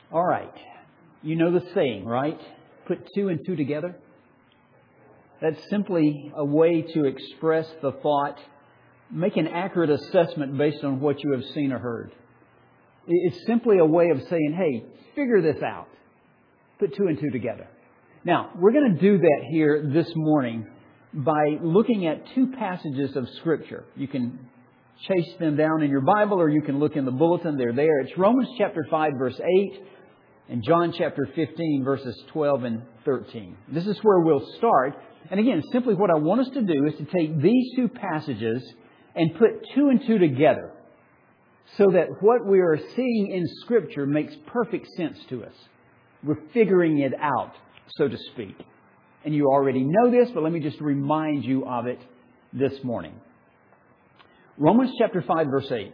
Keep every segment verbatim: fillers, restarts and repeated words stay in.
All right. You know the saying, right? Put two and two together. That's simply a way to express the thought, make an accurate assessment based on what you have seen or heard. It's simply a way of saying, hey, figure this out. Put two and two together. Now, we're going to do that here this morning by looking at two passages of Scripture. You can chase them down in your Bible or you can look in the bulletin. They're there. It's Romans chapter five, verse eight, and John chapter fifteen, verses twelve and thirteen. This is where we'll start. And again, simply what I want us to do is to take these two passages and put two and two together so that what we are seeing in Scripture makes perfect sense to us. We're figuring it out, so to speak. And you already know this, but let me just remind you of it this morning. Romans chapter five, verse eight.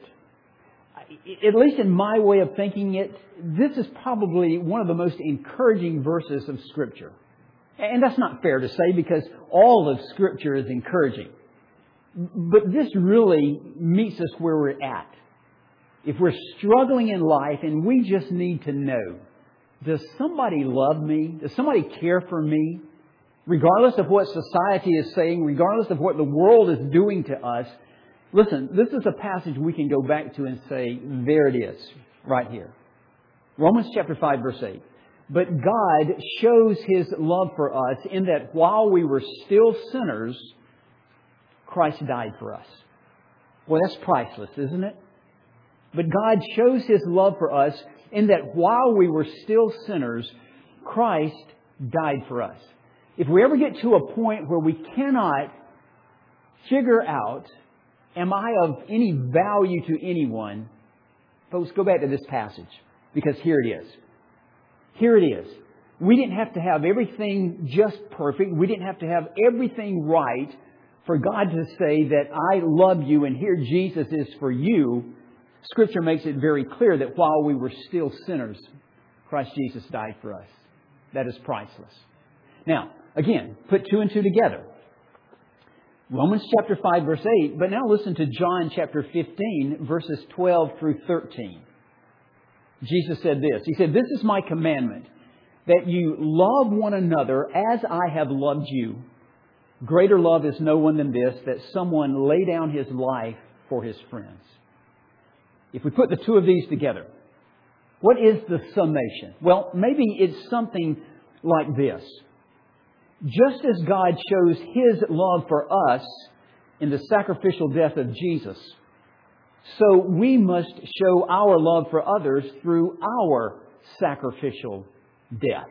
At least in my way of thinking it, this is probably one of the most encouraging verses of Scripture. And that's not fair to say because all of Scripture is encouraging. But this really meets us where we're at. If we're struggling in life and we just need to know, does somebody love me? Does somebody care for me? Regardless of what society is saying, regardless of what the world is doing to us, listen, this is a passage we can go back to and say, there it is, right here. Romans chapter five, verse eight. But God shows His love for us in that while we were still sinners, Christ died for us. Well, that's priceless, isn't it? But God shows His love for us in that while we were still sinners, Christ died for us. If we ever get to a point where we cannot figure out, am I of any value to anyone? Folks, go back to this passage because here it is. Here it is. We didn't have to have everything just perfect. We didn't have to have everything right for God to say that I love you and here Jesus is for you. Scripture makes it very clear that while we were still sinners, Christ Jesus died for us. That is priceless. Now, again, put two and two together. Romans chapter five, verse eight. But now listen to John chapter fifteen, verses twelve through thirteen. Jesus said this. He said, "This is my commandment, that you love one another as I have loved you. Greater love is no one than this, that someone lay down his life for his friends." If we put the two of these together, what is the summation? Well, maybe it's something like this. Just as God shows His love for us in the sacrificial death of Jesus, so we must show our love for others through our sacrificial death.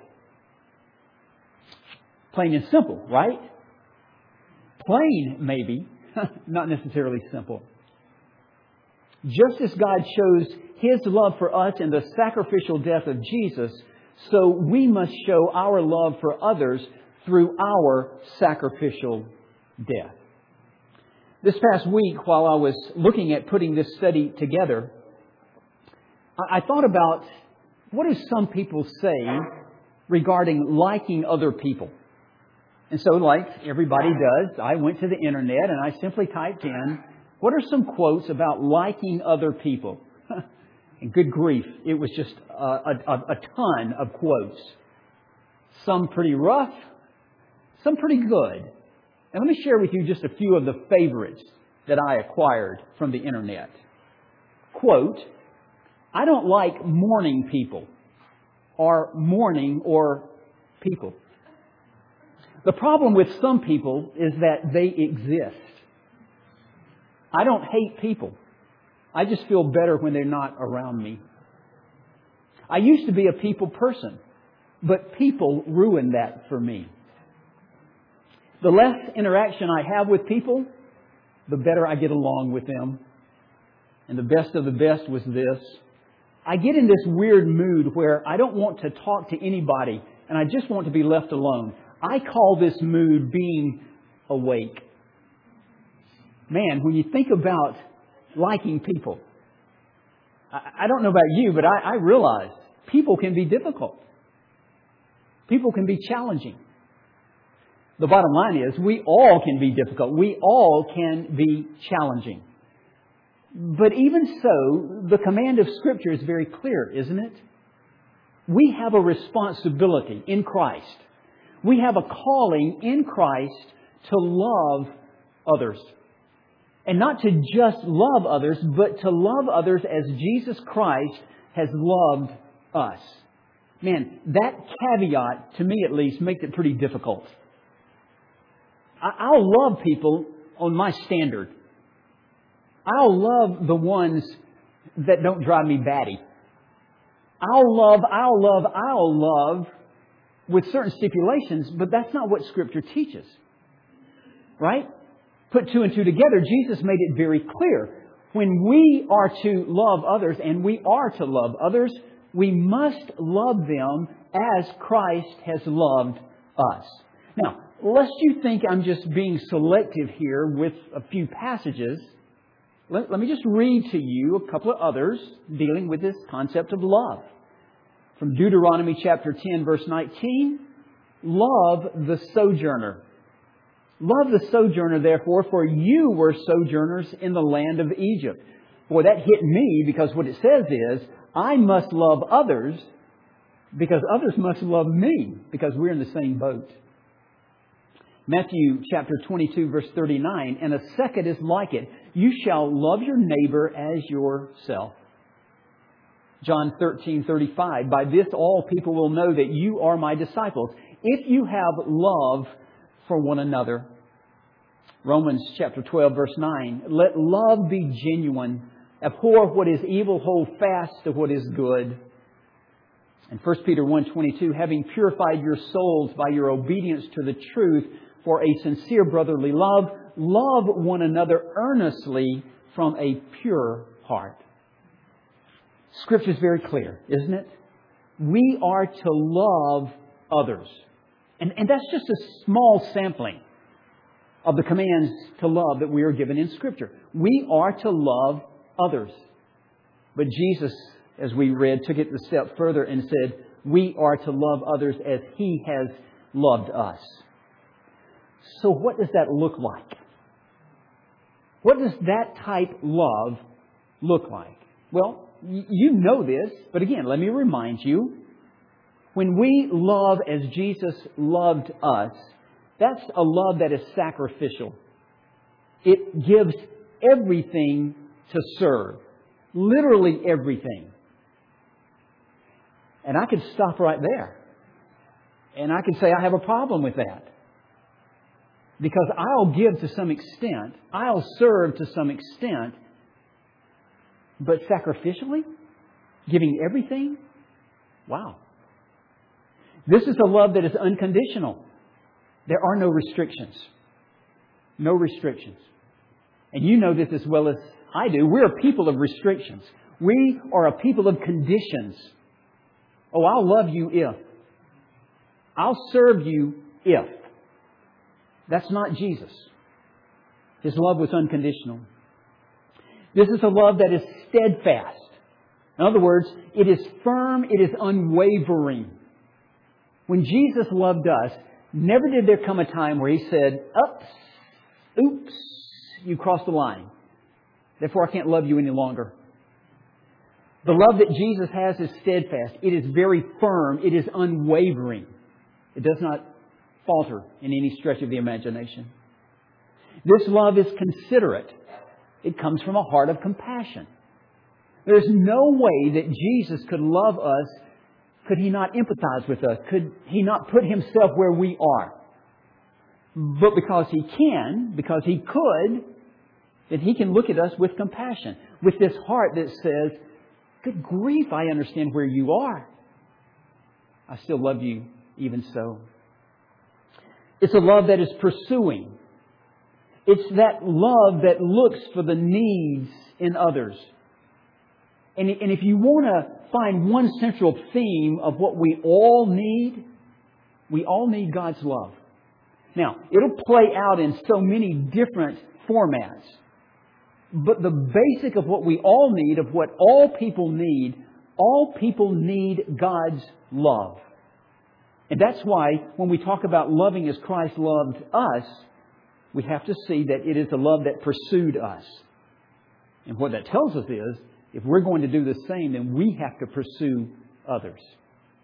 Plain and simple, right? Plain, maybe, not necessarily simple. Just as God shows His love for us in the sacrificial death of Jesus, so we must show our love for others through our sacrificial death. This past week, while I was looking at putting this study together, I thought about what do some people say regarding liking other people. And so, like everybody does, I went to the internet and I simply typed in, what are some quotes about liking other people? And good grief, it was just a, a, a ton of quotes. Some pretty rough, some pretty good. And let me share with you just a few of the favorites that I acquired from the internet. Quote, "I don't like mourning people," or mourning or people. The problem with some people is that they exist. I don't hate people. I just feel better when they're not around me. I used to be a people person, but people ruined that for me. The less interaction I have with people, the better I get along with them. And the best of the best was this. I get in this weird mood where I don't want to talk to anybody and I just want to be left alone. I call this mood being awake. Man, when you think about liking people, I, I don't know about you, but I, I realize people can be difficult. People can be challenging. The bottom line is we all can be difficult. We all can be challenging. But even so, the command of Scripture is very clear, isn't it? We have a responsibility in Christ. We have a calling in Christ to love others. And not to just love others, but to love others as Jesus Christ has loved us. Man, that caveat, to me at least, makes it pretty difficult. I'll love people on my standard. I'll love the ones that don't drive me batty. I'll love, I'll love, I'll love with certain stipulations, but that's not what Scripture teaches. Right? Put two and two together, Jesus made it very clear. When we are to love others, and we are to love others, we must love them as Christ has loved us. Now, lest you think I'm just being selective here with a few passages, let, let me just read to you a couple of others dealing with this concept of love. From Deuteronomy chapter ten, verse nineteen, love the sojourner. Love the sojourner, therefore, for you were sojourners in the land of Egypt. Boy, that hit me, because what it says is, I must love others because others must love me, because we're in the same boat. Matthew chapter twenty-two, verse thirty-nine, and a second is like it. You shall love your neighbor as yourself. John thirteen, thirty-five, by this all people will know that you are my disciples, if you have love for one another. Romans chapter twelve, verse nine, let love be genuine. Abhor what is evil, hold fast to what is good. And First Peter one, twenty-two, having purified your souls by your obedience to the truth for a sincere brotherly love, love one another earnestly from a pure heart. Scripture is very clear, isn't it? We are to love others. And, and that's just a small sampling of the commands to love that we are given in Scripture. We are to love others. But Jesus, as we read, took it a step further and said, we are to love others as He has loved us. So what does that look like? What does that type love look like? Well, you know this, but again, let me remind you. When we love as Jesus loved us, that's a love that is sacrificial. It gives everything to serve. Literally everything. And I could stop right there. And I could say I have a problem with that. Because I'll give to some extent. I'll serve to some extent. But sacrificially? Giving everything? Wow. This is a love that is unconditional. There are no restrictions. No restrictions. And you know this as well as I do. We're a people of restrictions. We are a people of conditions. Oh, I'll love you if. I'll serve you if. That's not Jesus. His love was unconditional. This is a love that is steadfast. In other words, it is firm, it is unwavering. When Jesus loved us, never did there come a time where He said, Oops, oops, you crossed the line. Therefore, I can't love you any longer. The love that Jesus has is steadfast. It is very firm. It is unwavering. It does not falter in any stretch of the imagination. This love is considerate. It comes from a heart of compassion. There's no way that Jesus could love us could He not empathize with us. Could He not put Himself where we are. But because He can, because He could, then He can look at us with compassion. With this heart that says, good grief, I understand where you are. I still love you even so. It's a love that is pursuing. It's that love that looks for the needs in others. And, and if you want to find one central theme of what we all need, we all need God's love. Now, it'll play out in so many different formats. But the basic of what we all need, of what all people need, all people need God's love. And that's why when we talk about loving as Christ loved us, we have to see that it is a love that pursued us. And what that tells us is, if we're going to do the same, then we have to pursue others.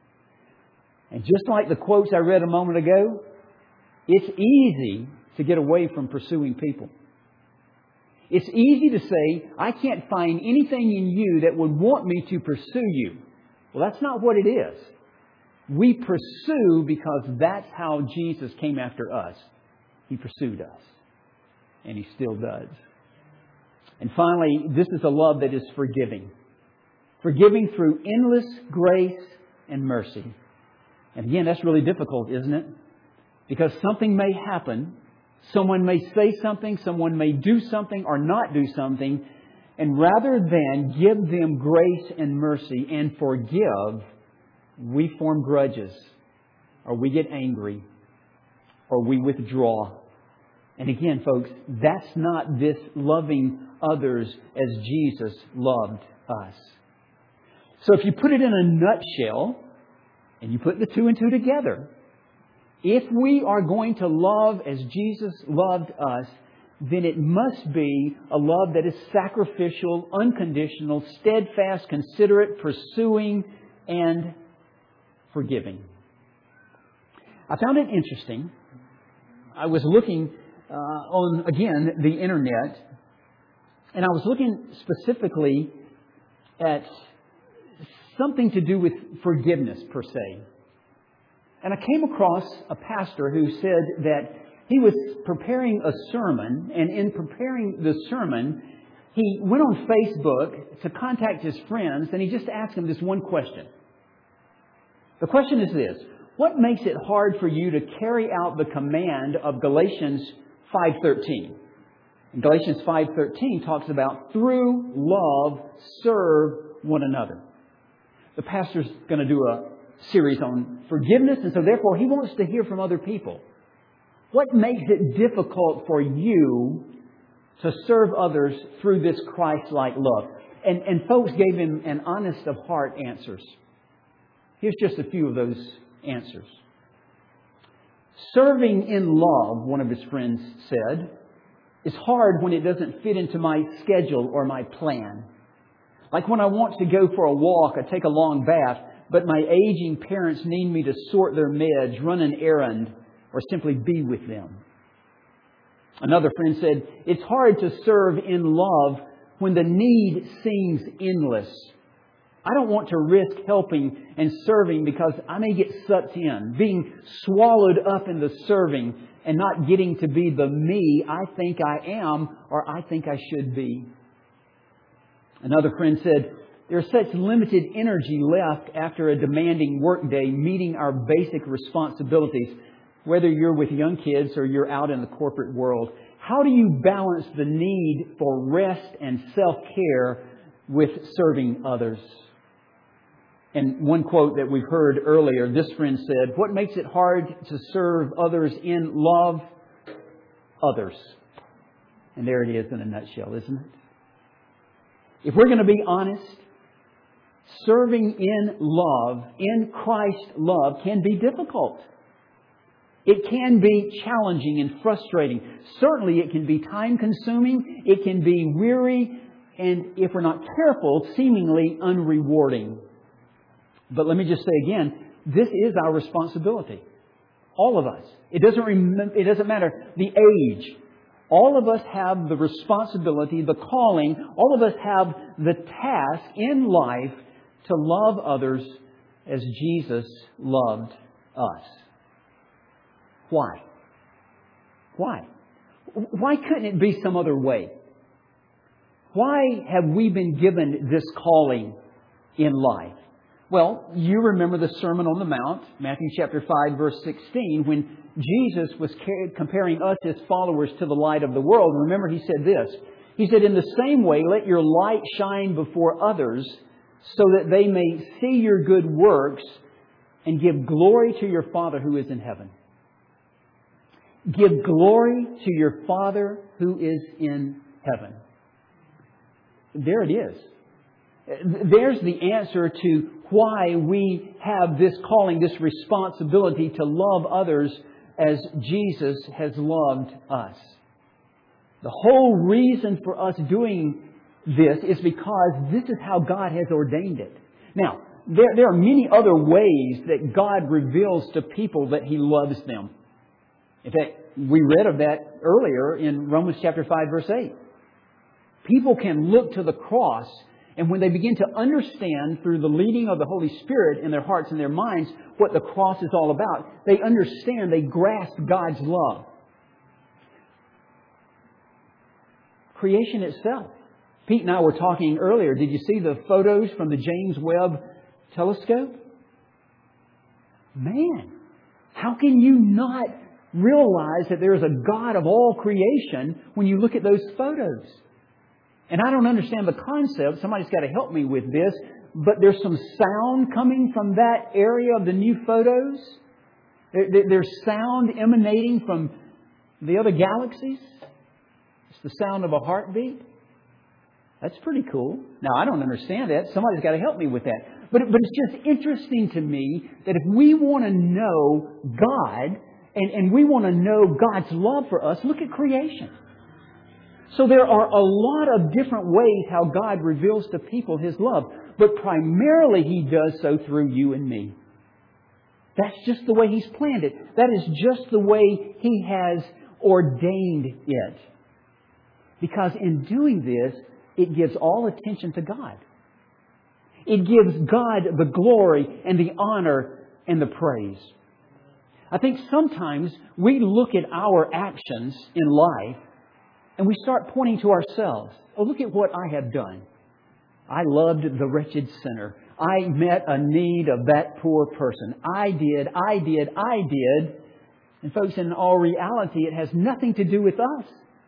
And just like the quotes I read a moment ago, it's easy to get away from pursuing people. It's easy to say, I can't find anything in you that would want me to pursue you. Well, that's not what it is. We pursue because that's how Jesus came after us. He pursued us. And He still does. And finally, this is a love that is forgiving. Forgiving through endless grace and mercy. And again, that's really difficult, isn't it? Because something may happen. Someone may say something. Someone may do something or not do something. And rather than give them grace and mercy and forgive, we form grudges. Or we get angry. Or we withdraw. And again, folks, that's not this loving others as Jesus loved us. So if you put it in a nutshell, and you put the two and two together, if we are going to love as Jesus loved us, then it must be a love that is sacrificial, unconditional, steadfast, considerate, pursuing, and forgiving. I found it interesting. I was looking uh, on, again, the internet, and I was looking specifically at something to do with forgiveness per se. And I came across a pastor who said that he was preparing a sermon, and in preparing the sermon, he went on Facebook to contact his friends, and he just asked them this one question. The question is this: what makes it hard for you to carry out the command of Galatians five thirteen? And Galatians five thirteen talks about through love serve one another. The pastor's going to do a series on forgiveness, and so therefore he wants to hear from other people. What makes it difficult for you to serve others through this Christ-like love? And, and folks gave him an honest of heart answers. Here's just a few of those answers. Serving in love, one of his friends said, is hard when it doesn't fit into my schedule or my plan. Like when I want to go for a walk or take a long bath, but my aging parents need me to sort their meds, run an errand, or simply be with them. Another friend said, it's hard to serve in love when the need seems endless. I don't want to risk helping and serving because I may get sucked in, being swallowed up in the serving and not getting to be the me I think I am or I think I should be. Another friend said, there's such limited energy left after a demanding workday meeting our basic responsibilities, whether you're with young kids or you're out in the corporate world. How do you balance the need for rest and self-care with serving others? And one quote that we've heard earlier, this friend said, what makes it hard to serve others in love? Others. And there it is in a nutshell, isn't it? If we're going to be honest, serving in love, in Christ's love, can be difficult. It can be challenging and frustrating. Certainly it can be time-consuming. It can be weary. And if we're not careful, seemingly unrewarding. But let me just say again, this is our responsibility. All of us. It doesn't rem- it doesn't matter the age. All of us have the responsibility, the calling. All of us have the task in life to love others as Jesus loved us. Why? Why? Why couldn't it be some other way? Why have we been given this calling in life? Well, you remember the Sermon on the Mount, Matthew chapter five, verse sixteen, when Jesus was comparing us as followers to the light of the world. Remember, He said this. He said, in the same way, let your light shine before others so that they may see your good works and give glory to your Father who is in heaven. Give glory to your Father who is in heaven. There it is. There's the answer to why we have this calling, this responsibility to love others as Jesus has loved us. The whole reason for us doing this is because this is how God has ordained it. Now, there, there are many other ways that God reveals to people that He loves them. In fact, we read of that earlier in Romans chapter five, verse eight. People can look to the cross, and when they begin to understand through the leading of the Holy Spirit in their hearts and their minds what the cross is all about, they understand, they grasp God's love. Creation itself. Pete and I were talking earlier. Did you see the photos from the James Webb telescope? Man, how can you not realize that there is a God of all creation when you look at those photos? And I don't understand the concept. Somebody's got to help me with this. But there's some sound coming from that area of the new photos. There, there, there's sound emanating from the other galaxies. It's the sound of a heartbeat. That's pretty cool. Now, I don't understand that. Somebody's got to help me with that. But, but it's just interesting to me that if we want to know God and, and we want to know God's love for us, look at creation. So there are a lot of different ways how God reveals to people His love. But primarily He does so through you and me. That's just the way He's planned it. That is just the way He has ordained it. Because in doing this, it gives all attention to God. It gives God the glory and the honor and the praise. I think sometimes we look at our actions in life and we start pointing to ourselves. Oh, look at what I have done. I loved the wretched sinner. I met a need of that poor person. I did, I did, I did. And folks, in all reality, it has nothing to do with us.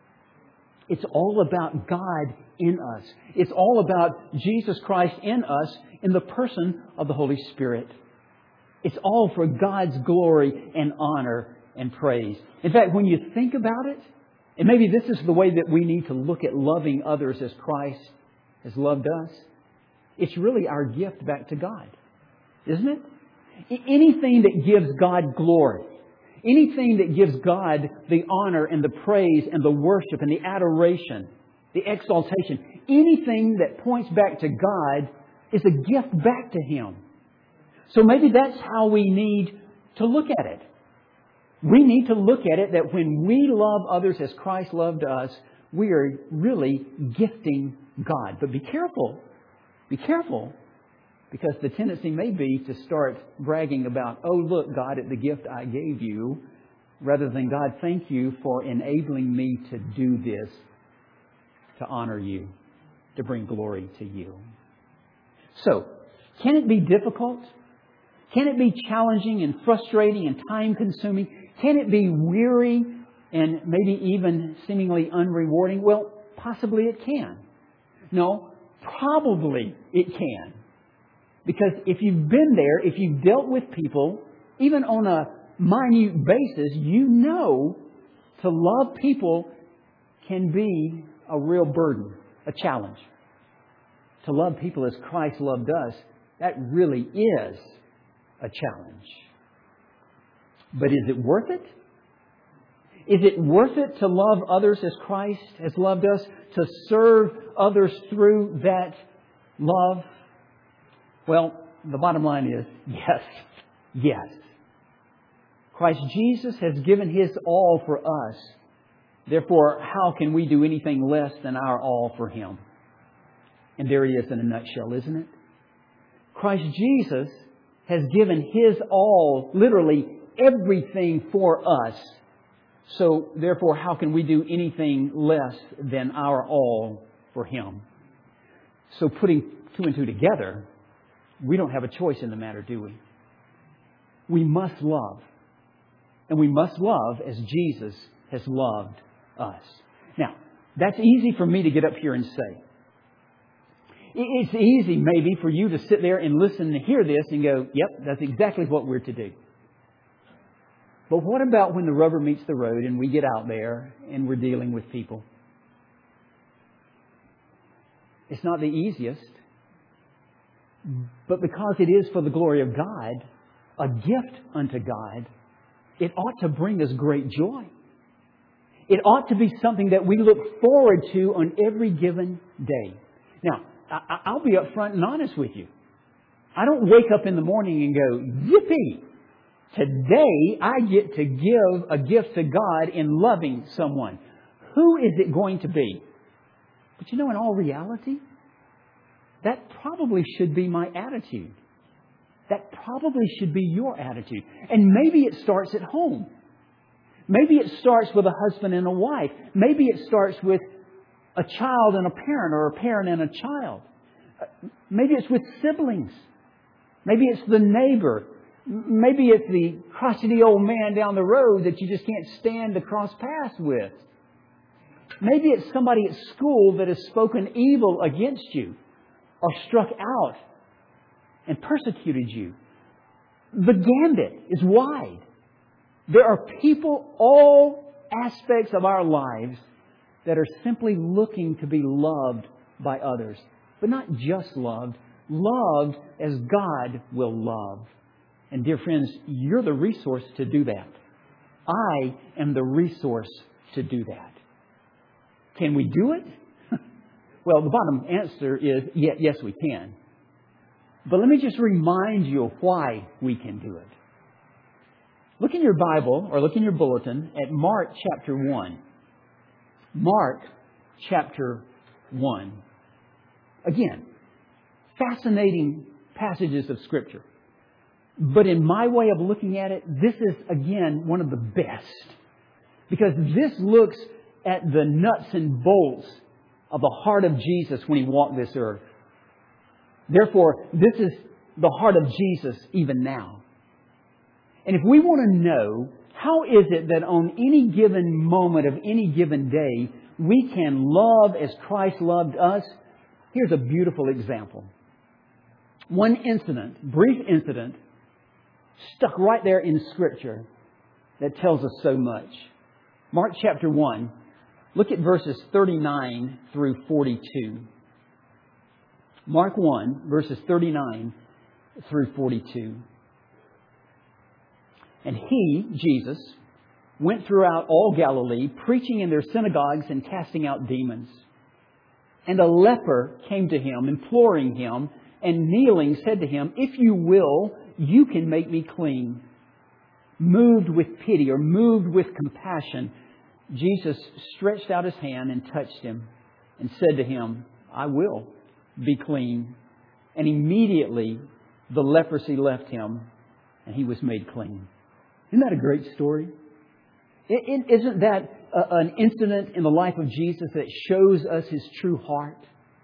It's all about God in us. It's all about Jesus Christ in us in the person of the Holy Spirit. It's all for God's glory and honor and praise. In fact, when you think about it, and maybe this is the way that we need to look at loving others as Christ has loved us, it's really our gift back to God, isn't it? Anything that gives God glory, anything that gives God the honor and the praise and the worship and the adoration, the exaltation, anything that points back to God is a gift back to Him. So maybe that's how we need to look at it. We need to look at it that when we love others as Christ loved us, we are really gifting God. But be careful. Be careful. Because the tendency may be to start bragging about, oh, look, God, at the gift I gave you, rather than, God, thank you for enabling me to do this, to honor you, to bring glory to you. So, can it be difficult? Can it be challenging and frustrating and time-consuming? Can it be weary and maybe even seemingly unrewarding? Well, possibly it can. No, probably it can. Because if you've been there, if you've dealt with people, even on a minute basis, you know to love people can be a real burden, a challenge. To love people as Christ loved us, that really is a challenge. But is it worth it? Is it worth it to love others as Christ has loved us? To serve others through that love? Well, the bottom line is yes. Yes. Christ Jesus has given His all for us. Therefore, how can we do anything less than our all for Him? And there it is in a nutshell, isn't it? Christ Jesus has given His all, literally everything for us. So, therefore, how can we do anything less than our all for Him? So, putting two and two together, we don't have a choice in the matter, do we? We must love. And we must love as Jesus has loved us. Now, that's easy for me to get up here and say. It's easy maybe for you to sit there and listen and hear this and go, yep, that's exactly what we're to do. But what about when the rubber meets the road and we get out there and we're dealing with people? It's not the easiest. But because it is for the glory of God, a gift unto God, it ought to bring us great joy. It ought to be something that we look forward to on every given day. Now, I'll be upfront and honest with you. I don't wake up in the morning and go, yippee! Today I get to give a gift to God in loving someone. Who is it going to be? But you know, in all reality, that probably should be my attitude. That probably should be your attitude. And maybe it starts at home. Maybe it starts with a husband and a wife. Maybe it starts with a child and a parent, or a parent and a child. Maybe it's with siblings. Maybe it's the neighbor. Maybe it's the crotchety old man down the road that you just can't stand to cross paths with. Maybe it's somebody at school that has spoken evil against you or struck out and persecuted you. The gambit is wide. There are people, all aspects of our lives, that are simply looking to be loved by others. But not just loved, loved as God will love. And dear friends, you're the resource to do that. I am the resource to do that. Can we do it? Well, the bottom answer is yes, we can. But let me just remind you of why we can do it. Look in your Bible, or look in your bulletin, at Mark chapter one. Mark chapter one. Again, fascinating passages of Scripture. But in my way of looking at it, this is, again, one of the best. Because this looks at the nuts and bolts of the heart of Jesus when He walked this earth. Therefore, this is the heart of Jesus even now. And if we want to know, how is it that on any given moment of any given day, we can love as Christ loved us? Here's a beautiful example. One incident, brief incident, stuck right there in Scripture that tells us so much. Mark chapter one, look at verses thirty-nine through forty-two. Mark one, verses thirty-nine through forty-two. And He, Jesus, went throughout all Galilee, preaching in their synagogues and casting out demons. And a leper came to Him, imploring Him, and kneeling said to Him, "If you will, you can make me clean." Moved with pity, or moved with compassion, Jesus stretched out His hand and touched him and said to him, "I will be clean." And immediately the leprosy left him and he was made clean. Isn't that a great story? It, it, isn't that a, an incident in the life of Jesus that shows us His true heart?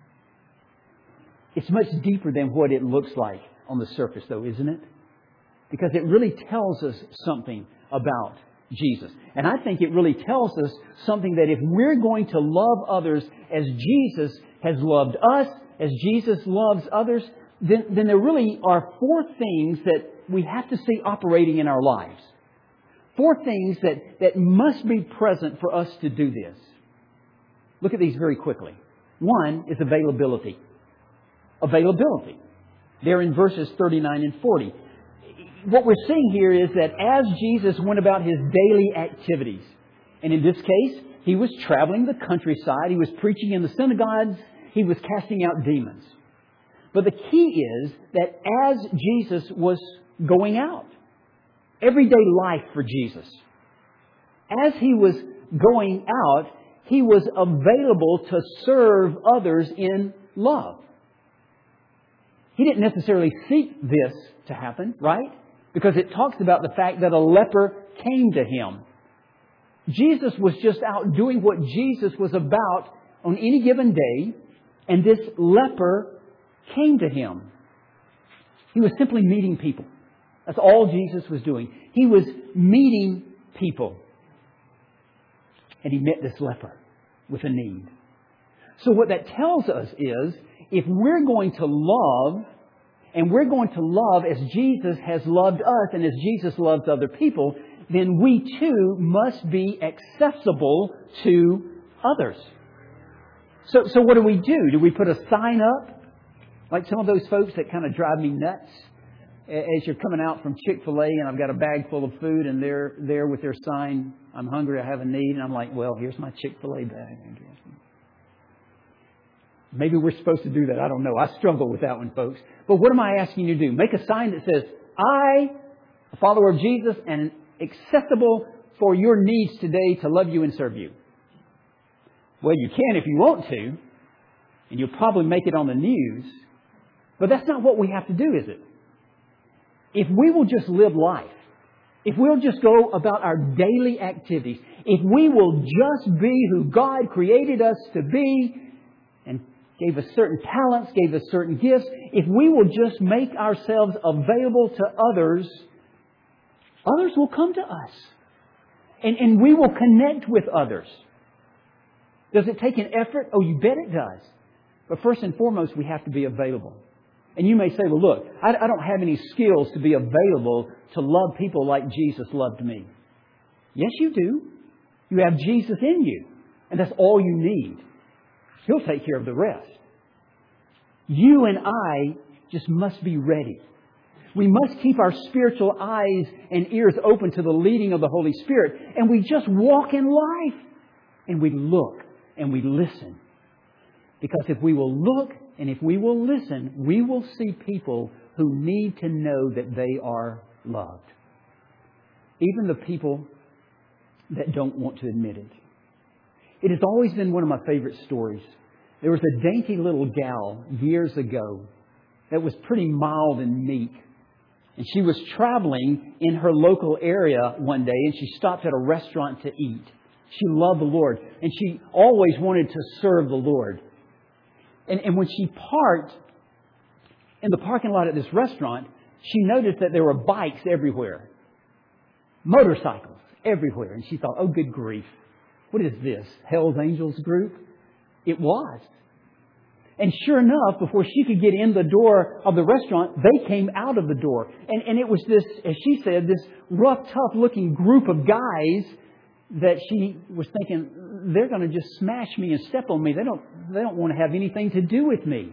It's much deeper than what it looks like on the surface, though, isn't it? Because it really tells us something about Jesus. And I think it really tells us something that if we're going to love others as Jesus has loved us, as Jesus loves others, then, then there really are four things that we have to see operating in our lives. Four things that, that must be present for us to do this. Look at these very quickly. One is availability. Availability. They're in verses thirty-nine and forty. What we're seeing here is that as Jesus went about His daily activities, and in this case, He was traveling the countryside, He was preaching in the synagogues, He was casting out demons. But the key is that as Jesus was going out, everyday life for Jesus, as He was going out, He was available to serve others in love. He didn't necessarily seek this to happen, right? Because it talks about the fact that a leper came to Him. Jesus was just out doing what Jesus was about on any given day, and this leper came to Him. He was simply meeting people. That's all Jesus was doing. He was meeting people. And He met this leper with a need. So what that tells us is, if we're going to love, and we're going to love as Jesus has loved us and as Jesus loves other people, then we too must be accessible to others. So, so what do we do? Do we put a sign up? Like some of those folks that kind of drive me nuts as you're coming out from Chick-fil-A and I've got a bag full of food and they're there with their sign, "I'm hungry, I have a need." And I'm like, "Well, here's my Chick-fil-A bag, I guess." Maybe we're supposed to do that. I don't know. I struggle with that one, folks. But what am I asking you to do? Make a sign that says, I, a follower of Jesus, and accessible for your needs today to love you and serve you. Well, you can if you want to, and you'll probably make it on the news. But that's not what we have to do, is it? If we will just live life, if we'll just go about our daily activities, if we will just be who God created us to be and gave us certain talents, gave us certain gifts, if we will just make ourselves available to others, others will come to us. And, and we will connect with others. Does it take an effort? Oh, you bet it does. But first and foremost, we have to be available. And you may say, well, look, I, I don't have any skills to be available to love people like Jesus loved me. Yes, you do. You have Jesus in you. And that's all you need. He'll take care of the rest. You and I just must be ready. We must keep our spiritual eyes and ears open to the leading of the Holy Spirit. And we just walk in life. And we look and we listen. Because if we will look and if we will listen, we will see people who need to know that they are loved. Even the people that don't want to admit it. It has always been one of my favorite stories. There was a dainty little gal years ago that was pretty mild and meek. And she was traveling in her local area one day and she stopped at a restaurant to eat. She loved the Lord and she always wanted to serve the Lord. And, and when she parked in the parking lot at this restaurant, she noticed that there were bikes everywhere. Motorcycles everywhere. And she thought, oh, good grief. What is this? Hell's Angels group? It was. And sure enough, before she could get in the door of the restaurant, they came out of the door. And, and it was this, as she said, this rough, tough looking group of guys that she was thinking, they're going to just smash me and step on me. They don't, they don't want to have anything to do with me.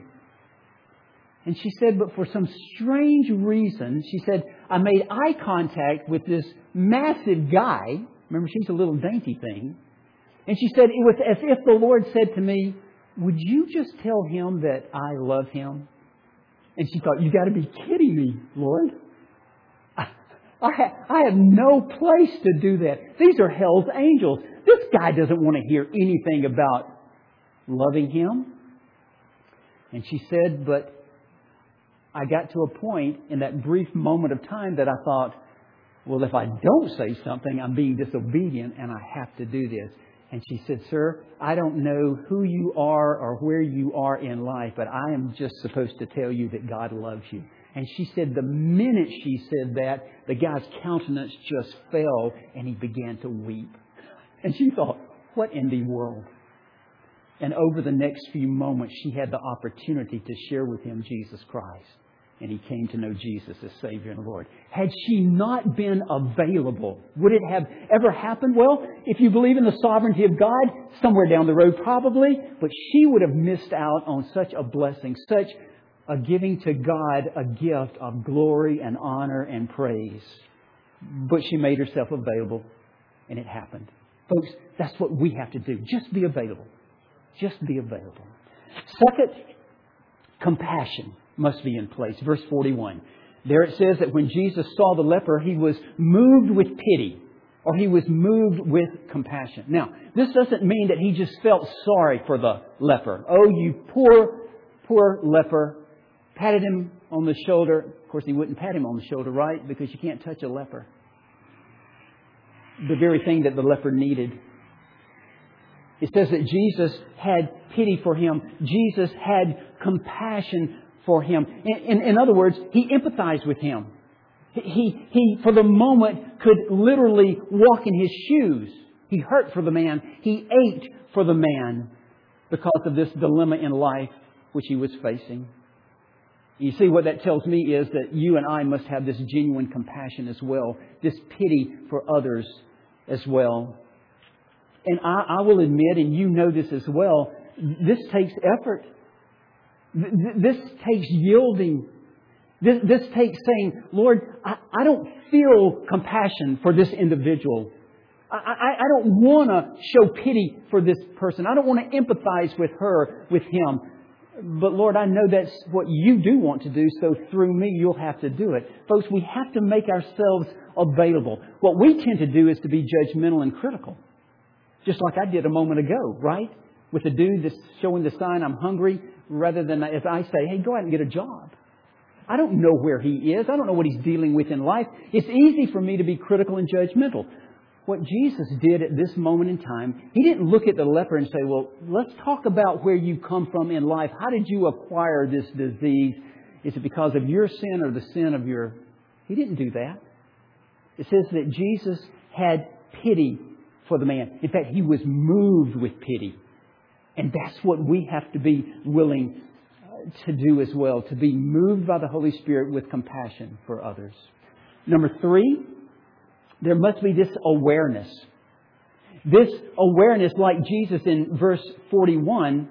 And she said, but for some strange reason, she said, I made eye contact with this massive guy. Remember, she's a little dainty thing. And she said, it was as if the Lord said to me, would you just tell him that I love him? And she thought, you got to be kidding me, Lord. I, I, ha- I have no place to do that. These are Hell's Angels. This guy doesn't want to hear anything about loving him. And she said, but I got to a point in that brief moment of time that I thought, well, if I don't say something, I'm being disobedient and I have to do this. And she said, sir, I don't know who you are or where you are in life, but I am just supposed to tell you that God loves you. And she said the minute she said that, the guy's countenance just fell and he began to weep. And she thought, what in the world? And over the next few moments, she had the opportunity to share with him Jesus Christ. And he came to know Jesus as Savior and Lord. Had she not been available, would it have ever happened? Well, if you believe in the sovereignty of God, somewhere down the road probably. But she would have missed out on such a blessing, such a giving to God a gift of glory and honor and praise. But she made herself available and it happened. Folks, that's what we have to do. Just be available. Just be available. Second, compassion must be in place. Verse forty-one. There it says that when Jesus saw the leper, he was moved with pity, or he was moved with compassion. Now, this doesn't mean that he just felt sorry for the leper. Oh, you poor, poor leper. Patted him on the shoulder. Of course, he wouldn't pat him on the shoulder, right? Because you can't touch a leper. The very thing that the leper needed. It says that Jesus had pity for him. Jesus had compassion for him. In, in, in other words, he empathized with him. He, he, for the moment, could literally walk in his shoes. He hurt for the man. He ate for the man because of this dilemma in life which he was facing. You see, what that tells me is that you and I must have this genuine compassion as well. This pity for others as well. And I, I will admit, and you know this as well, this takes effort. This takes yielding. This, this takes saying, Lord, I, I don't feel compassion for this individual. I, I, I don't want to show pity for this person. I don't want to empathize with her, with him. But Lord, I know that's what you do want to do, so through me you'll have to do it. Folks, we have to make ourselves available. What we tend to do is to be judgmental and critical. Just like I did a moment ago, right? With the dude that's showing the sign, I'm hungry, rather than as I say, hey, go out and get a job. I don't know where he is. I don't know what he's dealing with in life. It's easy for me to be critical and judgmental. What Jesus did at this moment in time, He didn't look at the leper and say, well, let's talk about where you come from in life. How did you acquire this disease? Is it because of your sin or the sin of your... He didn't do that. It says that Jesus had pity for the man. In fact, He was moved with pity. And that's what we have to be willing to do as well, to be moved by the Holy Spirit with compassion for others. Number three, there must be this awareness. This awareness, like Jesus in verse forty-one,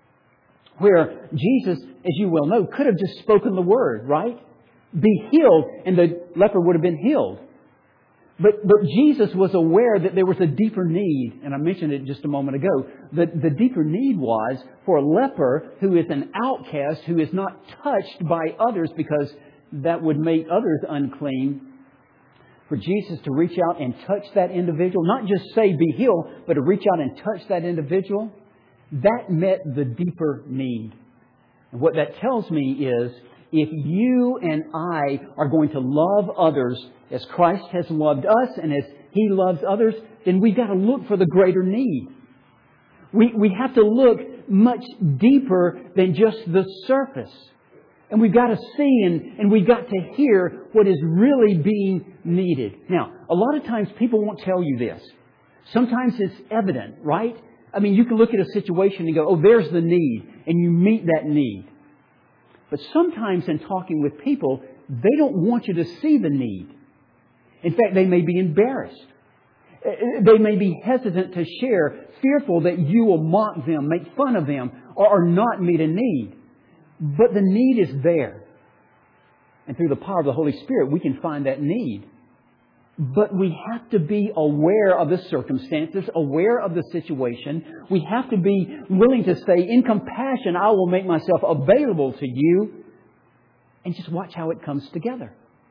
where Jesus, as you well know, could have just spoken the word, right? Be healed, and the leper would have been healed. But, but Jesus was aware that there was a deeper need, and I mentioned it just a moment ago. The, the deeper need was for a leper who is an outcast, who is not touched by others because that would make others unclean. For Jesus to reach out and touch that individual, not just say be healed, but to reach out and touch that individual, that met the deeper need. And what that tells me is, if you and I are going to love others as Christ has loved us and as He loves others, then we've got to look for the greater need. We, we have to look much deeper than just the surface. And we've got to see and, and we've got to hear what is really being needed. Now, a lot of times people won't tell you this. Sometimes it's evident, right? I mean, you can look at a situation and go, oh, there's the need. And you meet that need. But sometimes in talking with people, they don't want you to see the need. In fact, they may be embarrassed. They may be hesitant to share, fearful that you will mock them, make fun of them, or not meet a need. But the need is there. And through the power of the Holy Spirit, we can find that need. But we have to be aware of the circumstances, aware of the situation. We have to be willing to say, in compassion, I will make myself available to you. And just watch how it comes together.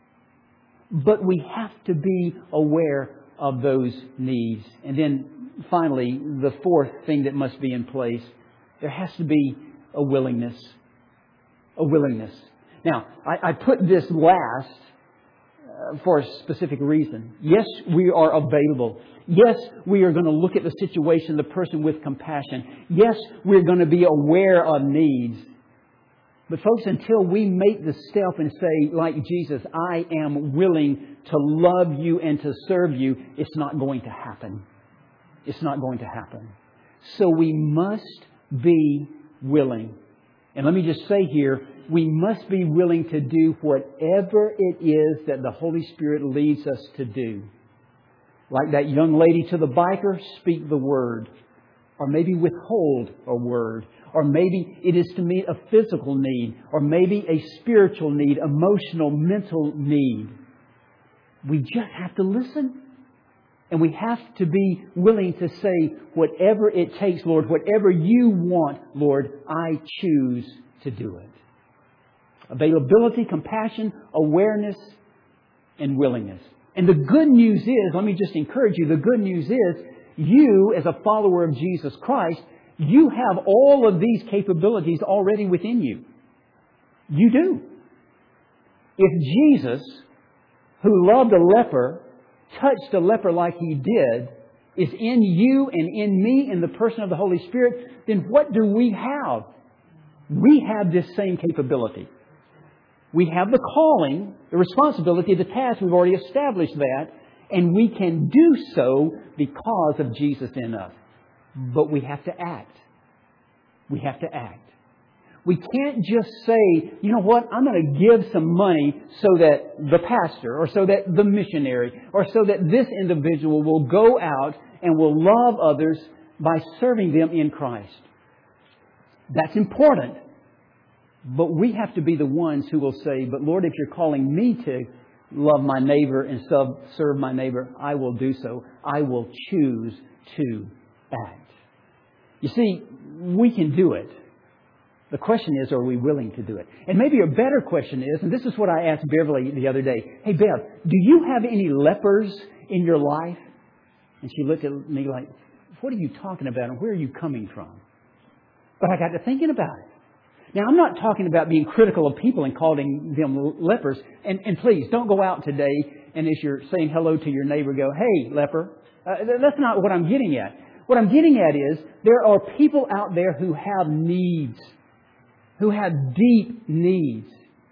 But we have to be aware of those needs. And then finally, the fourth thing that must be in place, there has to be a willingness. A willingness. Now, I, I put this last uh, for a specific reason. Yes, we are available. Yes, we are going to look at the situation, the person with compassion. Yes, we're going to be aware of needs. But folks, until we make the step and say, like Jesus, I am willing to love you and to serve you, it's not going to happen. It's not going to happen. So we must be willing. And let me just say here, we must be willing to do whatever it is that the Holy Spirit leads us to do. Like that young lady to the biker, speak the word. Or maybe withhold a word. Or maybe it is to meet a physical need. Or maybe a spiritual need, emotional, mental need. We just have to listen. And we have to be willing to say, whatever it takes, Lord, whatever you want, Lord, I choose to do it. Availability, compassion, awareness, and willingness. And the good news is, let me just encourage you, the good news is, you as a follower of Jesus Christ, you have all of these capabilities already within you. You do. If Jesus, who loved a leper, touched a leper like He did, is in you and in me in the person of the Holy Spirit, then what do we have? We have this same capability. We have the calling, the responsibility, the task. We've already established that. And we can do so because of Jesus in us. But we have to act. We have to act. We can't just say, you know what, I'm going to give some money so that the pastor or so that the missionary or so that this individual will go out and will love others by serving them in Christ. That's important. But we have to be the ones who will say, but Lord, if you're calling me to love my neighbor and serve my neighbor, I will do so. I will choose to act. You see, we can do it. The question is, are we willing to do it? And maybe a better question is, and this is what I asked Beverly the other day. Hey, Bev, do you have any lepers in your life? And she looked at me like, what are you talking about and where are you coming from? But I got to thinking about it. Now, I'm not talking about being critical of people and calling them lepers. And, and please, don't go out today and as you're saying hello to your neighbor, go, hey, leper. Uh, that's not what I'm getting at. What I'm getting at is there are people out there who have needs, who have deep needs.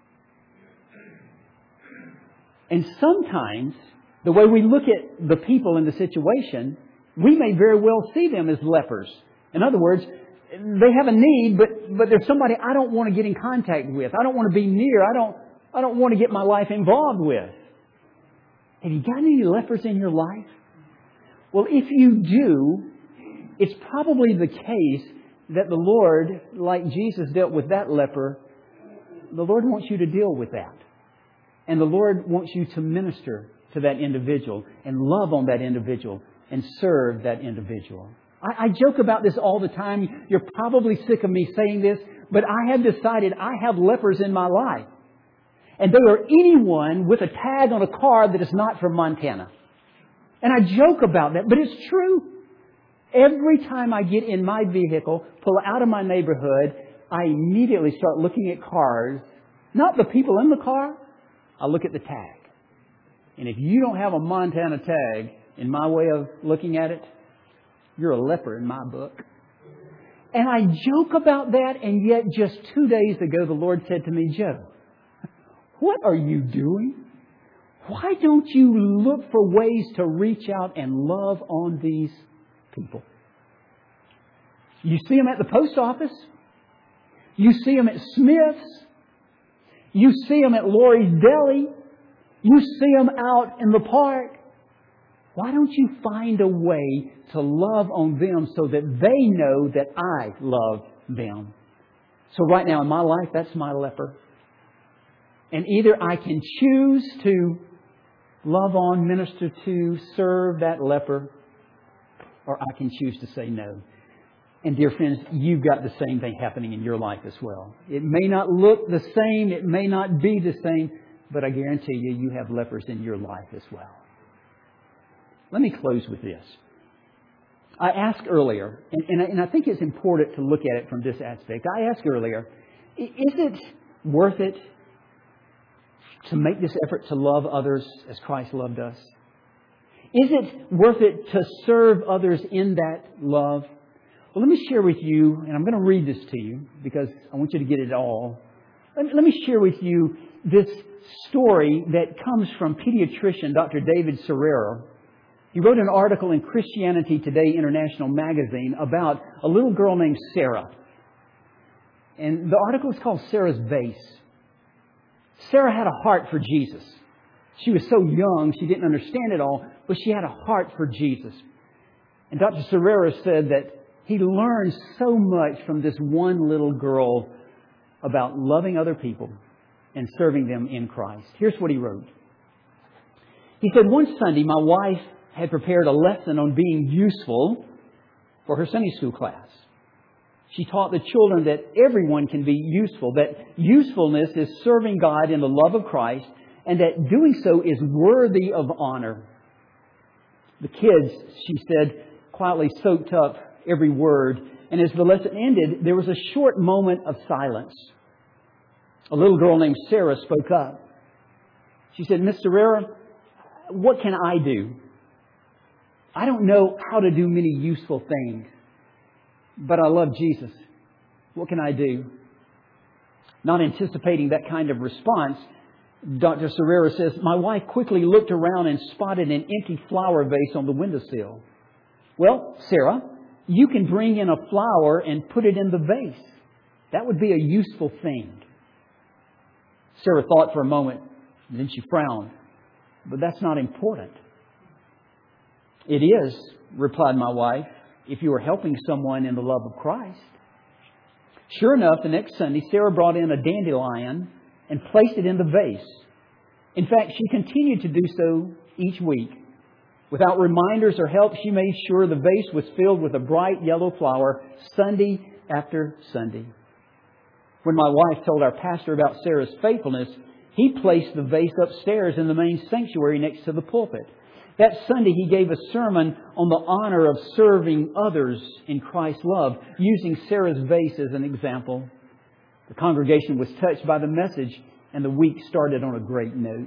And sometimes, the way we look at the people in the situation, we may very well see them as lepers. In other words, they have a need, but, but there's somebody I don't want to get in contact with. I don't want to be near. I don't, I don't want to get my life involved with. Have you got any lepers in your life? Well, if you do, it's probably the case that the Lord, like Jesus dealt with that leper, the Lord wants you to deal with that. And the Lord wants you to minister to that individual and love on that individual and serve that individual. I, I joke about this all the time. You're probably sick of me saying this, but I have decided I have lepers in my life. And they are anyone with a tag on a car that is not from Montana. And I joke about that, but it's true. Every time I get in my vehicle, pull out of my neighborhood, I immediately start looking at cars. Not the people in the car. I look at the tag. And if you don't have a Montana tag, in my way of looking at it, you're a leper in my book. And I joke about that, and yet just two days ago the Lord said to me, Joe, what are you doing? Why don't you look for ways to reach out and love on these people? You see them at the post office. You see them at Smith's. You see them at Lori's Deli. You see them out in the park. Why don't you find a way to love on them so that they know that I love them? So right now in my life, that's my leper. And either I can choose to love on, minister to, serve that leper, or I can choose to say no. And dear friends, you've got the same thing happening in your life as well. It may not look the same, it may not be the same, but I guarantee you, you have lepers in your life as well. Let me close with this. I asked earlier, and, and, I, and I think it's important to look at it from this aspect. I asked earlier, is it worth it to make this effort to love others as Christ loved us? Is it worth it to serve others in that love? Well, let me share with you, and I'm going to read this to you because I want you to get it all. Let me, let me share with you this story that comes from pediatrician Doctor David Serrera. He wrote an article in Christianity Today International magazine about a little girl named Sarah. And the article is called Sarah's Vase. Sarah had a heart for Jesus. She was so young, she didn't understand it all, but she had a heart for Jesus. And Doctor Serrera said that he learned so much from this one little girl about loving other people and serving them in Christ. Here's what he wrote. He said, one Sunday, my wife had prepared a lesson on being useful for her Sunday school class. She taught the children that everyone can be useful, that usefulness is serving God in the love of Christ, and that doing so is worthy of honor. The kids, she said, quietly soaked up every word, and as the lesson ended, there was a short moment of silence. A little girl named Sarah spoke up. She said, Miss Serrera, what can I do? I don't know how to do many useful things, but I love Jesus. What can I do? Not anticipating that kind of response, Doctor Serrera says, my wife quickly looked around and spotted an empty flower vase on the windowsill. Well, Sarah, you can bring in a flower and put it in the vase. That would be a useful thing. Sarah thought for a moment, and then she frowned. But that's not important. It is, replied my wife, if you are helping someone in the love of Christ. Sure enough, the next Sunday, Sarah brought in a dandelion and placed it in the vase. In fact, she continued to do so each week. Without reminders or help, she made sure the vase was filled with a bright yellow flower Sunday after Sunday. When my wife told our pastor about Sarah's faithfulness, he placed the vase upstairs in the main sanctuary next to the pulpit. That Sunday, he gave a sermon on the honor of serving others in Christ's love, using Sarah's vase as an example. The congregation was touched by the message, and the week started on a great note.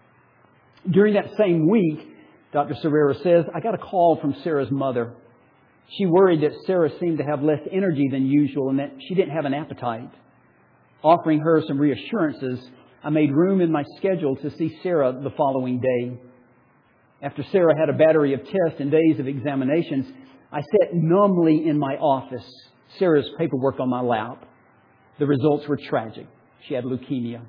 During that same week, Doctor Serrera says, I got a call from Sarah's mother. She worried that Sarah seemed to have less energy than usual and that she didn't have an appetite. Offering her some reassurances, I made room in my schedule to see Sarah the following day. After Sarah had a battery of tests and days of examinations, I sat numbly in my office, Sarah's paperwork on my lap. The results were tragic. She had leukemia.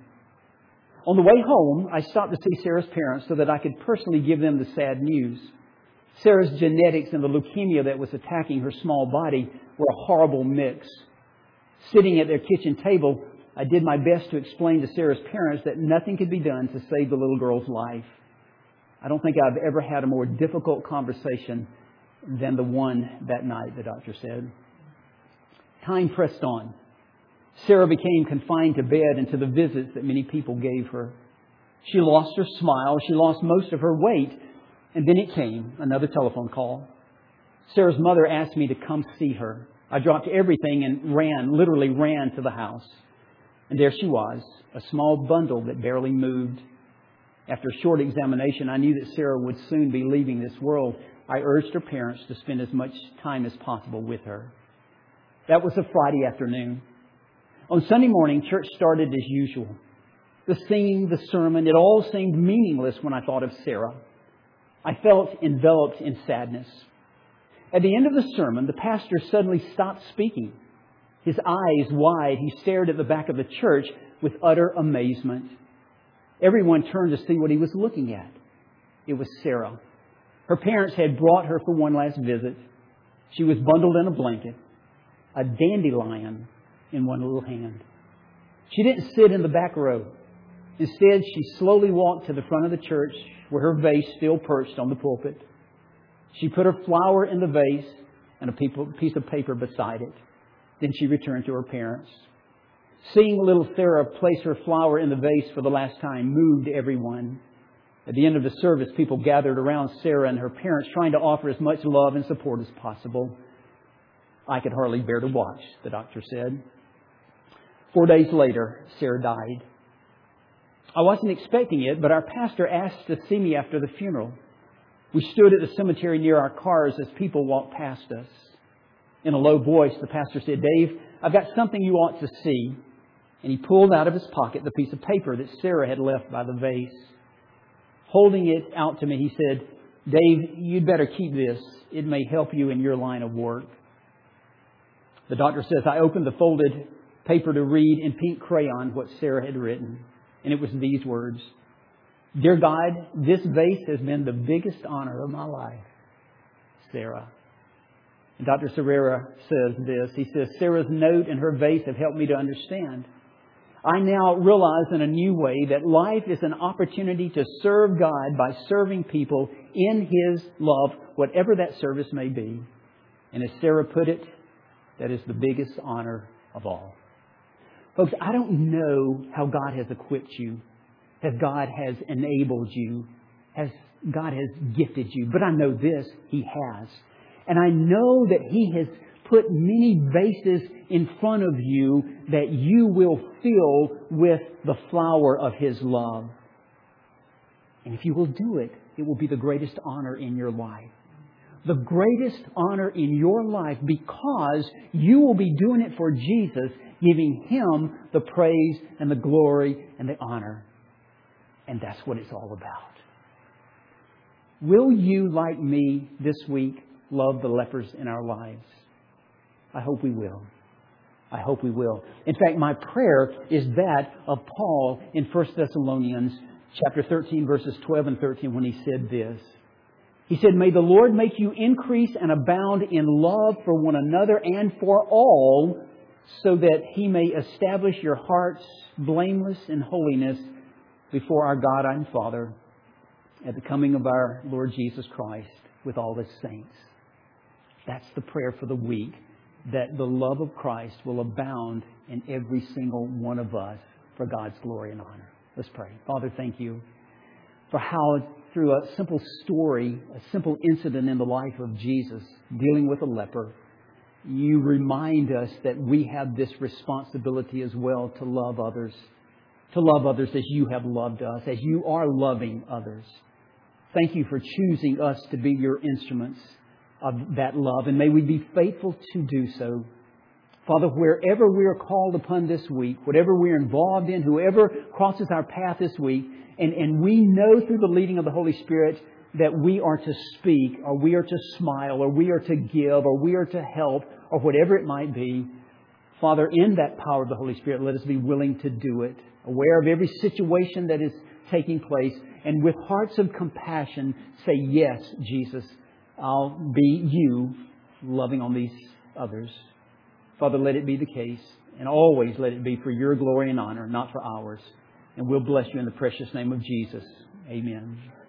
On the way home, I stopped to see Sarah's parents so that I could personally give them the sad news. Sarah's genetics and the leukemia that was attacking her small body were a horrible mix. Sitting at their kitchen table, I did my best to explain to Sarah's parents that nothing could be done to save the little girl's life. I don't think I've ever had a more difficult conversation than the one that night, the doctor said. Time pressed on. Sarah became confined to bed and to the visits that many people gave her. She lost her smile. She lost most of her weight. And then it came, another telephone call. Sarah's mother asked me to come see her. I dropped everything and ran, literally ran to the house. And there she was, a small bundle that barely moved. After a short examination, I knew that Sarah would soon be leaving this world. I urged her parents to spend as much time as possible with her. That was a Friday afternoon. On Sunday morning, church started as usual. The singing, the sermon, it all seemed meaningless when I thought of Sarah. I felt enveloped in sadness. At the end of the sermon, the pastor suddenly stopped speaking. His eyes wide, he stared at the back of the church with utter amazement. Everyone turned to see what he was looking at. It was Sarah. Her parents had brought her for one last visit. She was bundled in a blanket, a dandelion in one little hand. She didn't sit in the back row. Instead, she slowly walked to the front of the church where her vase still perched on the pulpit. She put her flower in the vase and a piece of paper beside it. Then she returned to her parents. Seeing little Sarah place her flower in the vase for the last time moved everyone. At the end of the service, people gathered around Sarah and her parents, trying to offer as much love and support as possible. I could hardly bear to watch, the doctor said. Four days later, Sarah died. I wasn't expecting it, but our pastor asked to see me after the funeral. We stood at the cemetery near our cars as people walked past us. In a low voice, the pastor said, Dave, I've got something you ought to see. And he pulled out of his pocket the piece of paper that Sarah had left by the vase. Holding it out to me, he said, Dave, you'd better keep this. It may help you in your line of work. The doctor says I opened the folded paper to read in pink crayon what Sarah had written. And it was these words. Dear God, this vase has been the biggest honor of my life. Sarah. And Doctor Serrera says this. He says, Sarah's note and her vase have helped me to understand. I now realize in a new way that life is an opportunity to serve God by serving people in His love, whatever that service may be. And as Sarah put it, that is the biggest honor of all. Folks, I don't know how God has equipped you, as God has enabled you, as God has gifted you. But I know this, He has. And I know that He has put many vases in front of you that you will fill with the flower of His love. And if you will do it, it will be the greatest honor in your life. The greatest honor in your life, because you will be doing it for Jesus, giving Him the praise and the glory and the honor. And that's what it's all about. Will you, like me this week, love the lepers in our lives? I hope we will. I hope we will. In fact, my prayer is that of Paul in First Thessalonians chapter thirteen, verses twelve and thirteen, when he said this. He said, May the Lord make you increase and abound in love for one another and for all, so that He may establish your hearts blameless in holiness before our God and Father at the coming of our Lord Jesus Christ with all His saints. That's the prayer for the week. that the love of Christ will abound in every single one of us for God's glory and honor. Let's pray. Father, thank you for how through a simple story, a simple incident in the life of Jesus dealing with a leper, you remind us that we have this responsibility as well to love others, to love others as you have loved us, as you are loving others. Thank you for choosing us to be your instruments of that love, and may we be faithful to do so. Father, wherever we are called upon this week, whatever we are involved in, whoever crosses our path this week, and, and we know through the leading of the Holy Spirit that we are to speak, or we are to smile, or we are to give, or we are to help, or whatever it might be, Father, in that power of the Holy Spirit, let us be willing to do it, aware of every situation that is taking place, and with hearts of compassion say, yes, Jesus, I'll be you, loving on these others. Father, let it be the case, and always let it be for your glory and honor, not for ours. And we'll bless you in the precious name of Jesus. Amen.